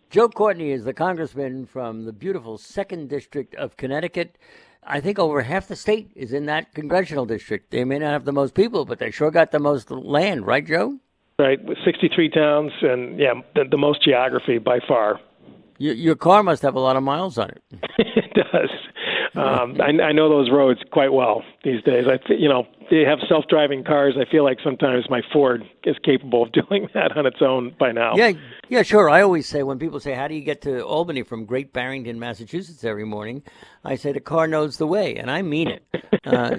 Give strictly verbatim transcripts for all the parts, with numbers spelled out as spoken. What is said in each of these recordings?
Joe Courtney is the congressman from the beautiful second District of Connecticut. I think over half the state is in that congressional district. They may not have the most people, but they sure got the most land, right, Joe? Right, with sixty-three towns and, yeah, the, the most geography by far. Your, your car must have a lot of miles on it. It does. Um, I, I know those roads quite well these days. I, you know, they have self-driving cars. I feel like sometimes my Ford is capable of doing that on its own by now. Yeah, yeah, sure. I always say when people say, "How do you get to Albany from Great Barrington, Massachusetts, every morning?" I say the car knows the way, and I mean it. Uh,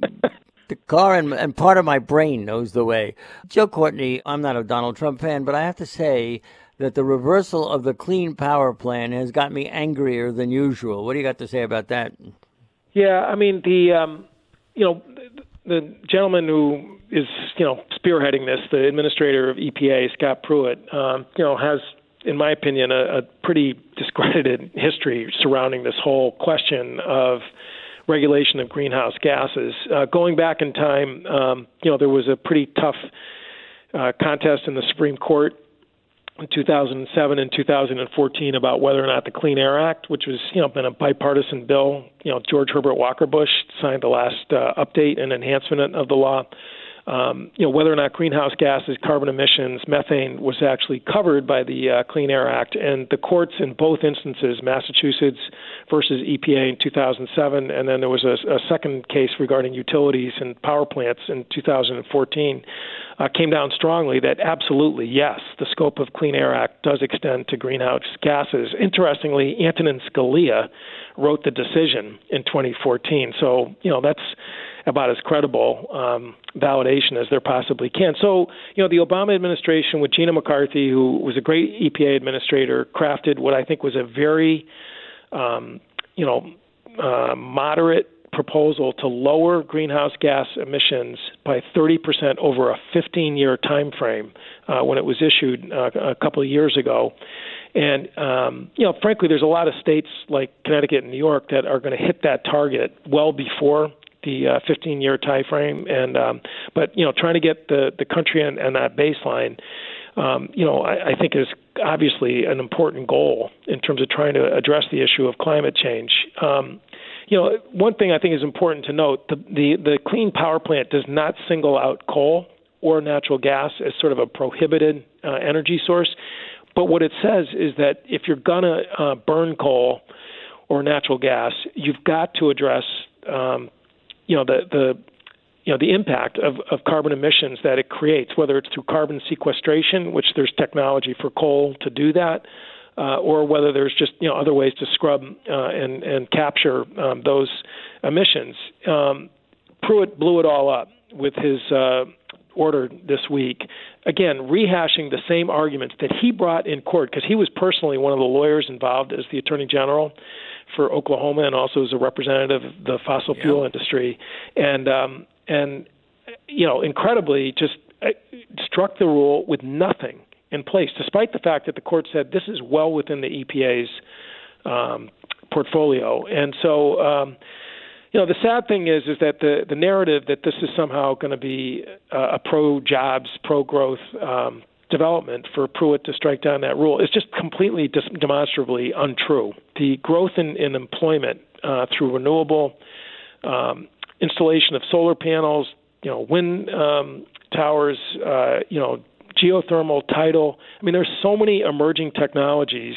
the car and, and part of my brain knows the way. Joe Courtney, I'm not a Donald Trump fan, but I have to say that the reversal of the Clean Power Plan has got me angrier than usual. What do you got to say about that? Yeah, I mean, the um, you know, the, the gentleman who is, you know, spearheading this, the administrator of E P A, Scott Pruitt, um, you know, has, in my opinion, a, a pretty discredited history surrounding this whole question of regulation of greenhouse gases. Uh, going back in time, um, you know, there was a pretty tough uh, contest in the Supreme Court in two thousand seven and two thousand fourteen about whether or not the Clean Air Act, which was, you know, been a bipartisan bill, you know, George Herbert Walker Bush signed the last uh, update and enhancement of the law. Um, you know, whether or not greenhouse gases, carbon emissions, methane was actually covered by the uh, Clean Air Act. And the courts in both instances, Massachusetts versus E P A in two thousand seven, and then there was a, a second case regarding utilities and power plants in two thousand fourteen, uh, came down strongly that absolutely, yes, the scope of Clean Air Act does extend to greenhouse gases. Interestingly, Antonin Scalia wrote the decision in twenty fourteen. So, you know, that's about as credible um, validation as there possibly can. So, you know, the Obama administration with Gina McCarthy, who was a great E P A administrator, crafted what I think was a very, um, you know, uh, moderate proposal to lower greenhouse gas emissions by thirty percent over a fifteen-year time frame uh, when it was issued uh, a couple of years ago. And, um, you know, frankly, there's a lot of states like Connecticut and New York that are going to hit that target well before the uh, fifteen-year time frame. And um, but, you know, trying to get the, the country on, on that baseline, um, you know, I, I think is obviously an important goal in terms of trying to address the issue of climate change. Um, you know, one thing I think is important to note, the, the, the Clean Power Plant does not single out coal or natural gas as sort of a prohibited uh, energy source. But what it says is that if you're going to uh, burn coal or natural gas, you've got to address, um, you know, the, the you know the impact of, of carbon emissions that it creates, whether it's through carbon sequestration, which there's technology for coal to do that, uh, or whether there's just, you know, other ways to scrub uh, and and capture um, those emissions. Um, Pruitt blew it all up with his uh, order this week, again, rehashing the same arguments that he brought in court, because he was personally one of the lawyers involved as the Attorney General for Oklahoma and also as a representative of the fossil yeah. fuel industry. And, um, and you know, incredibly just struck the rule with nothing in place, despite the fact that the court said this is well within the E P A's um, portfolio. And so, um, you know, the sad thing is, is that the, the narrative that this is somehow going to be uh, a pro-jobs, pro-growth um, development for Pruitt to strike down that rule is just completely dis- demonstrably untrue. The growth in, in employment uh, through renewable um, installation of solar panels, you know, wind um, towers, uh, you know, geothermal, tidal. I mean, there's so many emerging technologies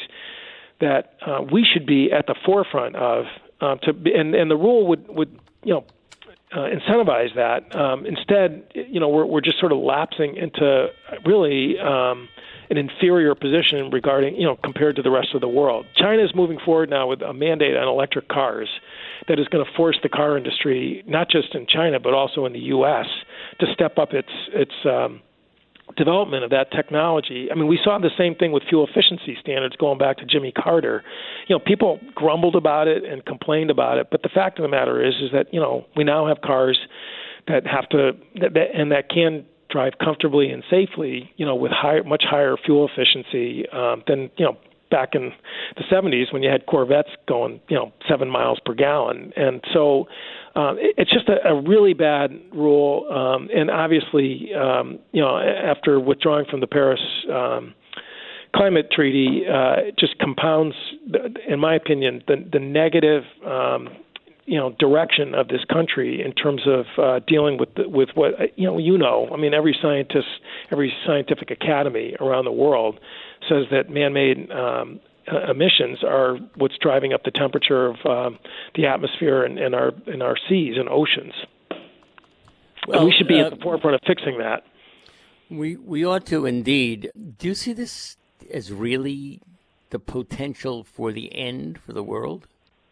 that uh, we should be at the forefront of. Um, to be, and, and the rule would, would you know, uh, incentivize that. Um, instead, you know, we're we're just sort of lapsing into really um, an inferior position regarding, you know, compared to the rest of the world. China is moving forward now with a mandate on electric cars that is going to force the car industry, not just in China but also in the U S, to step up its its um, development of that technology. I mean, we saw the same thing with fuel efficiency standards going back to Jimmy Carter. You know, people grumbled about it and complained about it, but the fact of the matter is, is that, you know, we now have cars that have to, that, that, and that can drive comfortably and safely, you know, with higher, much higher fuel efficiency um, than, you know, back in the seventies when you had Corvettes going, you know, seven miles per gallon. And so um, it, it's just a, a really bad rule. Um, and obviously, um, you know, after withdrawing from the Paris um, climate treaty uh, just compounds, in my opinion, the, the negative um, you know, direction of this country in terms of uh, dealing with the, with what you know. You know, I mean, every scientist, every scientific academy around the world says that man-made um, emissions are what's driving up the temperature of um, the atmosphere and, and our and our seas and oceans. Well, and we should be uh, at the forefront of fixing that. We we ought to indeed. Do you see this as really the potential for the end for the world?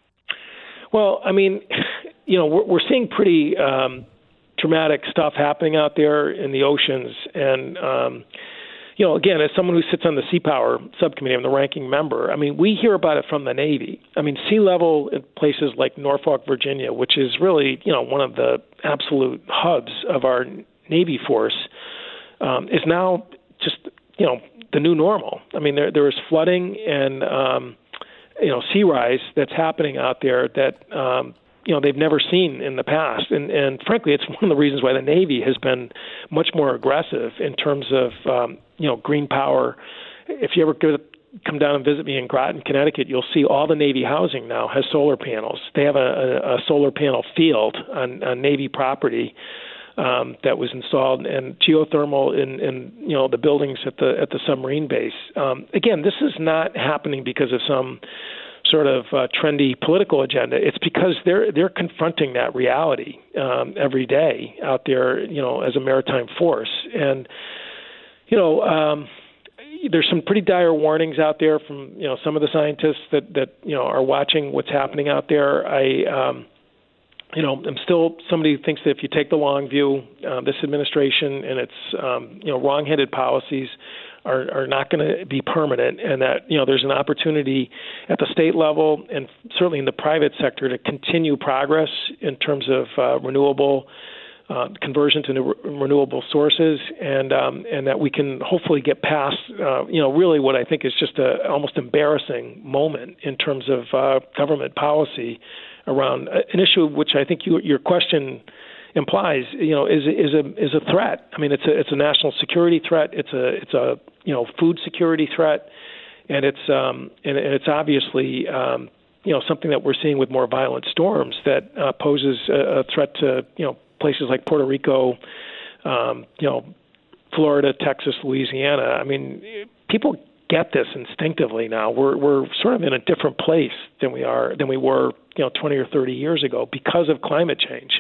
Well, I mean, you know, we're, we're seeing pretty um, dramatic stuff happening out there in the oceans. And, um, you know, again, as someone who sits on the Sea Power subcommittee, I'm the ranking member. I mean, we hear about it from the Navy. I mean, sea level in places like Norfolk, Virginia, which is really, you know, one of the absolute hubs of our Navy force, um, is now just, you know, the new normal. I mean, there there is flooding and, um, you know, sea rise that's happening out there that, um, you know, they've never seen in the past. And, and frankly, it's one of the reasons why the Navy has been much more aggressive in terms of, um, you know, green power. If you ever go, come down and visit me in Groton, Connecticut, you'll see all the Navy housing now has solar panels. They have a, a, a solar panel field on, on Navy property Um, that was installed, and geothermal in, in you know the buildings at the at the submarine base. Um, again, this is not happening because of some sort of uh, trendy political agenda. It's because they're they're confronting that reality um, every day out there, you know, as a maritime force. And you know, um, there's some pretty dire warnings out there from you know some of the scientists that that you know are watching what's happening out there. I um, You know, I'm still somebody who thinks that if you take the long view, uh, this administration and its, um, you know, wrong-headed policies are, are not going to be permanent, and that, you know, there's an opportunity at the state level and certainly in the private sector to continue progress in terms of uh, renewable uh, conversion to new renewable sources, and um, and that we can hopefully get past, uh, you know, really what I think is just a almost embarrassing moment in terms of uh, government policy around an issue which I think you, your question implies, you know, is is a is a threat. I mean, it's a it's a national security threat. It's a it's a you know food security threat, and it's um and, and it's obviously um, you know something that we're seeing with more violent storms that uh, poses a, a threat to you know places like Puerto Rico, um, you know, Florida, Texas, Louisiana. I mean, people get this instinctively now. We're we're sort of in a different place than we are than we were, you know, twenty or thirty years ago because of climate change.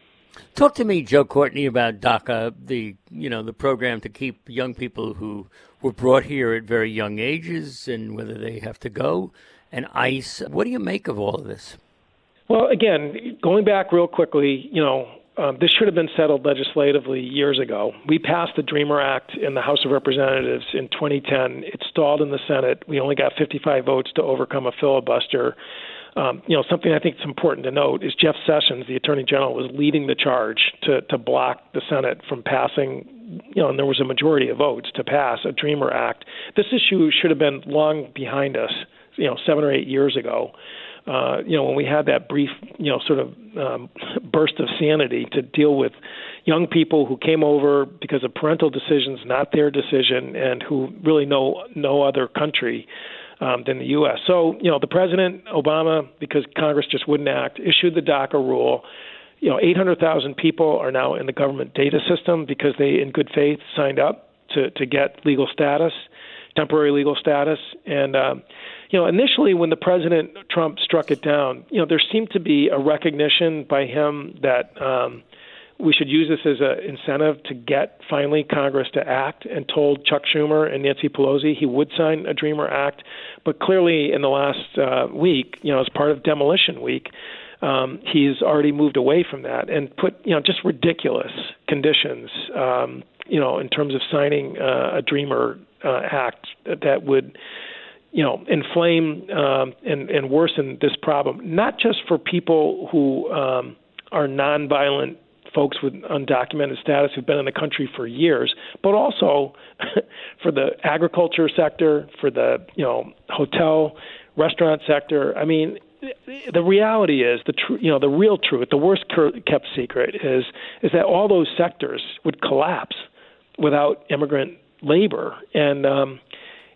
Talk to me, Joe Courtney, about DACA, the you know the program to keep young people who were brought here at very young ages and whether they have to go, and ICE. What do you make of all of this? Well, again, going back real quickly, you know, um, this should have been settled legislatively years ago. We passed the DREAMER Act in the House of Representatives in twenty ten. It stalled in the Senate. We only got fifty-five votes to overcome a filibuster. Um, you know, something I think it's important to note is Jeff Sessions, the Attorney General, was leading the charge to, to block the Senate from passing, you know, and there was a majority of votes to pass a DREAMER Act. This issue should have been long behind us, you know, seven or eight years ago. Uh, you know, when we had that brief, you know, sort of um, burst of sanity to deal with young people who came over because of parental decisions, not their decision, and who really know no other country um, than the U S. So, you know, the President, Obama, because Congress just wouldn't act, issued the DACA rule. You know, eight hundred thousand people are now in the government data system because they, in good faith, signed up to, to get legal status, temporary legal status. And, um, you know, initially when the President Trump struck it down, you know, there seemed to be a recognition by him that um, we should use this as an incentive to get finally Congress to act, and told Chuck Schumer and Nancy Pelosi he would sign a DREAMER Act. But clearly in the last uh, week, you know, as part of demolition week, um, he's already moved away from that and put, you know, just ridiculous conditions, um, you know, in terms of signing uh, a DREAMER uh, Act that would, you know, inflame um, and, and worsen this problem, not just for people who um, are nonviolent folks with undocumented status who've been in the country for years, but also for the agriculture sector, for the, you know, hotel, restaurant sector. I mean, the reality is, the tr- you know, the real truth, the worst kept secret is is that all those sectors would collapse without immigrant labor. And, um,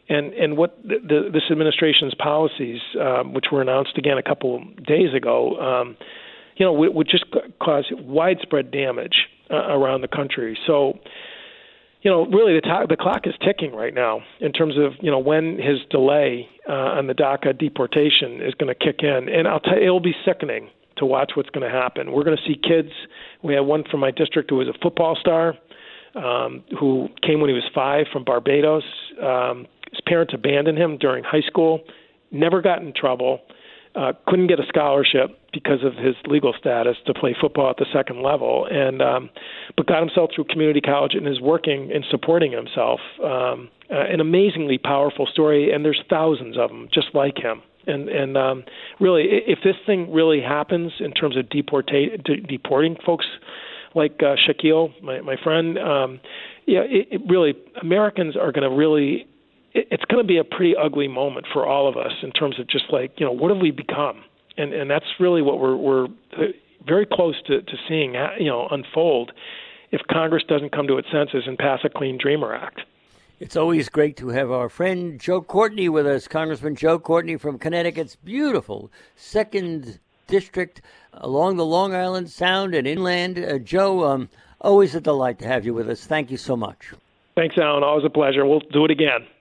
And and what the, the, this administration's policies, um, which were announced again a couple days ago, um, you know, would, would just cause widespread damage uh, around the country. So, you know, really the, to- the clock is ticking right now in terms of, you know, when his delay uh, on the DACA deportation is going to kick in. And I'll tell you, it'll be sickening to watch what's going to happen. We're going to see kids. We had one from my district who was a football star um, who came when he was five from Barbados. Um, his parents abandoned him during high school, never got in trouble, uh, couldn't get a scholarship because of his legal status to play football at the second level, and um, but got himself through community college and is working and supporting himself. Um, uh, an amazingly powerful story, and there's thousands of them just like him. And and um, really, if this thing really happens in terms of deporta- de- deporting folks like uh, Shaquille, my, my friend, um, yeah, it, it really, Americans are going to really, it, it's going to be a pretty ugly moment for all of us in terms of just like, you know, what have we become? And and that's really what we're we're very close to, to seeing, you know, unfold if Congress doesn't come to its senses and pass a Clean Dreamer Act. It's always great to have our friend Joe Courtney with us, Congressman Joe Courtney from Connecticut's beautiful second District along the Long Island Sound and inland. Uh, Joe, um, always a delight to have you with us. Thank you so much. Thanks, Alan. Always a pleasure. We'll do it again.